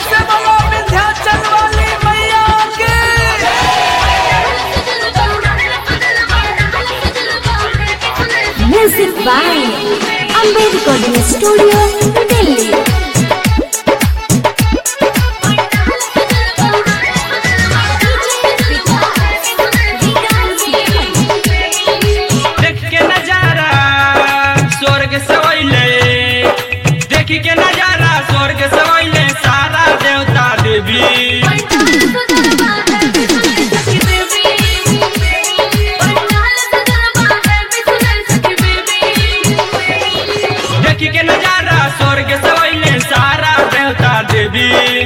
से बोलो विंध्याचल वाली मैया की। Music by Ambe recording studio Delhi. देखी के नजारा स्वर्ग से वैले सारा देवता देवी। देखी के नजारा स्वर्ग से वैले सारा देवता देवी।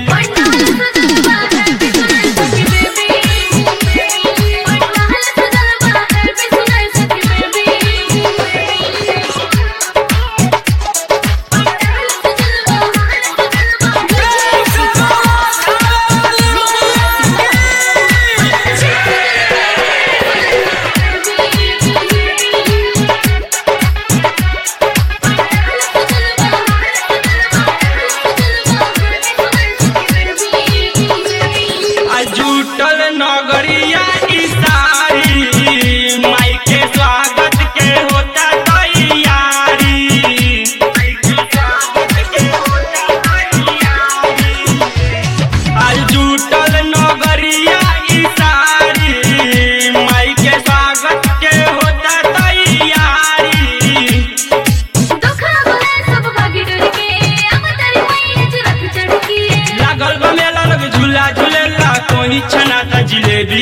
जुटल नगरिया की सारी माई के स्वागत के होता तैयारी। आज जुटल नगरिया की सारी माई के स्वागत के होता तैयारी। लागल बा मेला लग झूला झूलेला कोई छना त जिलेबी।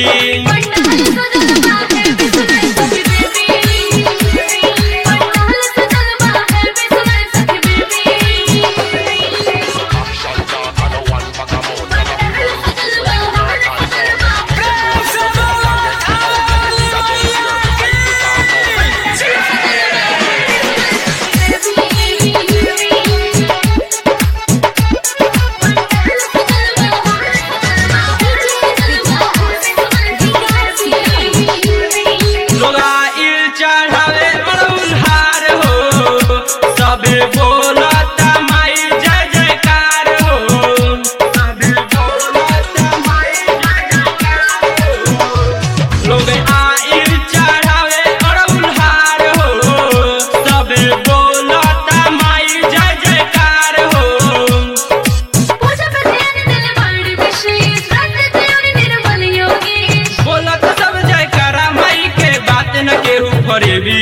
चढ़ावे अड़हुलहार हो सबे बोलता माई जय जयकार हो। सबे बोलता माई जय जयकार हो। लोग आइल चढ़ावे अड़हुलहार हो सबे बोलता माई जय जयकार हो। बोलत सब जयकारा माई के बात न केहू फरेबी।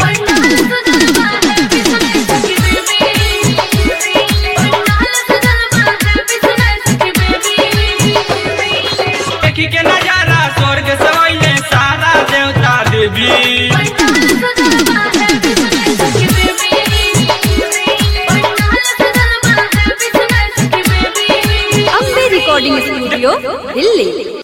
देखी के नजारा स्वर्ग से वैले सारा देवता देवी। Ambe recording studio Delhi.